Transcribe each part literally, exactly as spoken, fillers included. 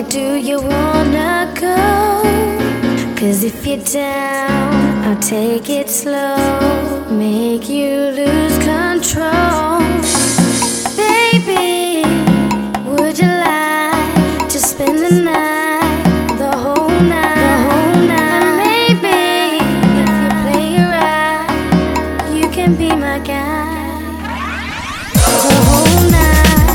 do you wanna go? Cause if you're down, I'll take it slow, make you lose control. Baby, would you like to spend the night, the whole night, the whole night? And maybe, if you play it right, you can be my guy. The whole night.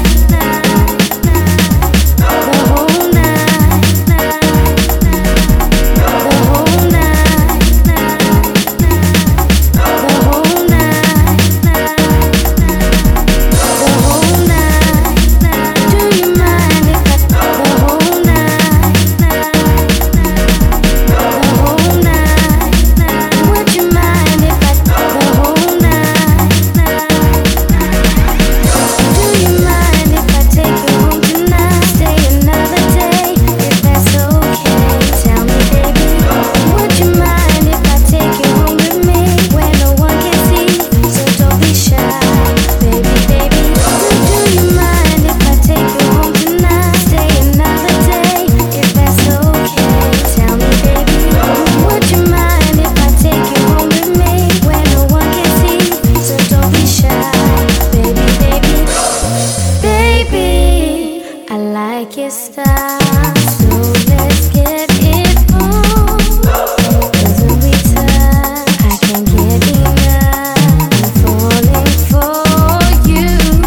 Your style, so let's get it on. 'Cause when we touch, I can't get enough. I'm falling for you,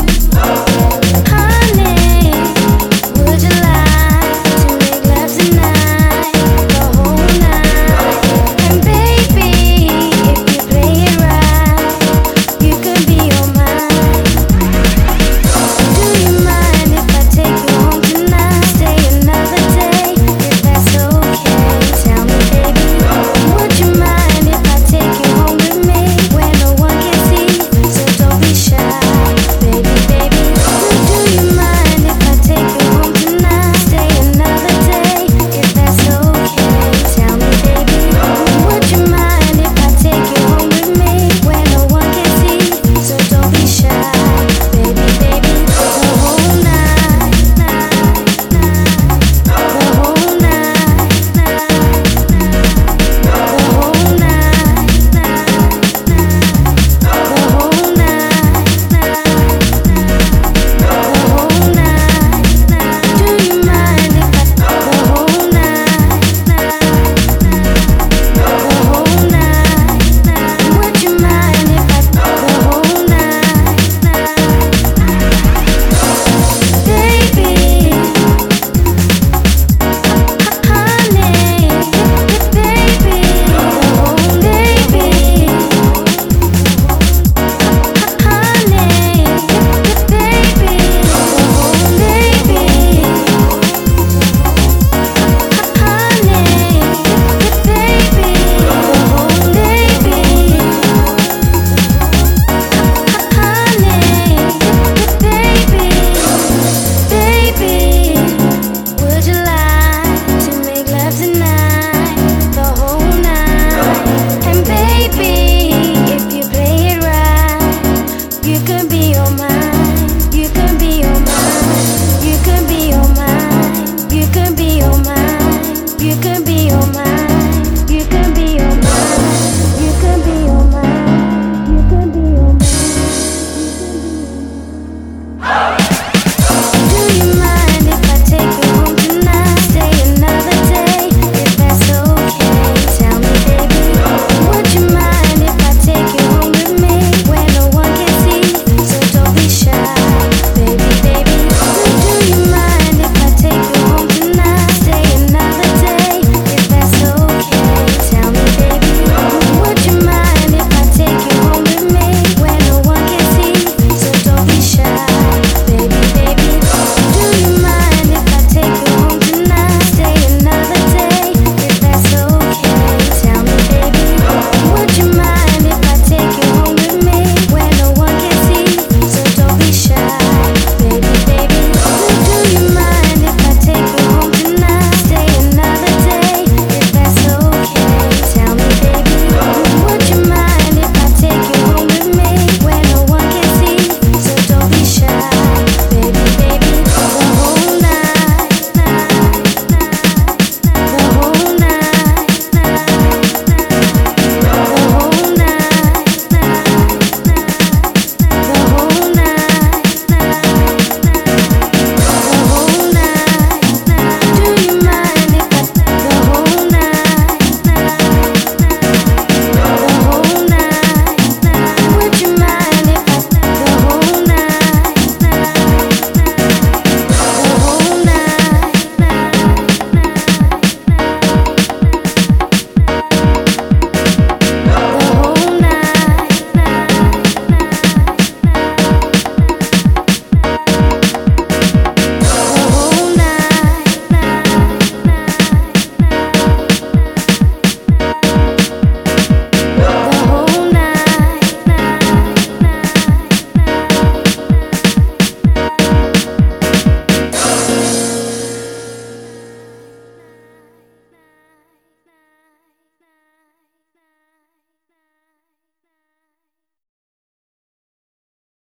honey. Would you like to make love tonight, the whole night? And baby, if you play it right, you could be all mine. Do you mind if I take you home tonight? Stay another day, if that's okay. Tell me, baby, would you mind if I take you home with me, where no one can see? So don't be shy, baby, baby. Do you mind if I take you home tonight? Stay another day, if that's okay. Tell me, baby, would you mind if I take you home with me, where no one can see? So don't be shy, baby, baby. The whole night, night, night. The whole night, night, night. The whole night, night, night. The whole night, night, night. The whole night, night. Do you mind if I? The whole night, night, night. The whole night, night. Would you mind if I? The whole night, night. Baby, honey, baby, oh baby, honey, baby, oh baby, honey, baby, oh baby, honey, baby, would you like to make love tonight, the whole night? And baby, if you play it right, you could be all mine.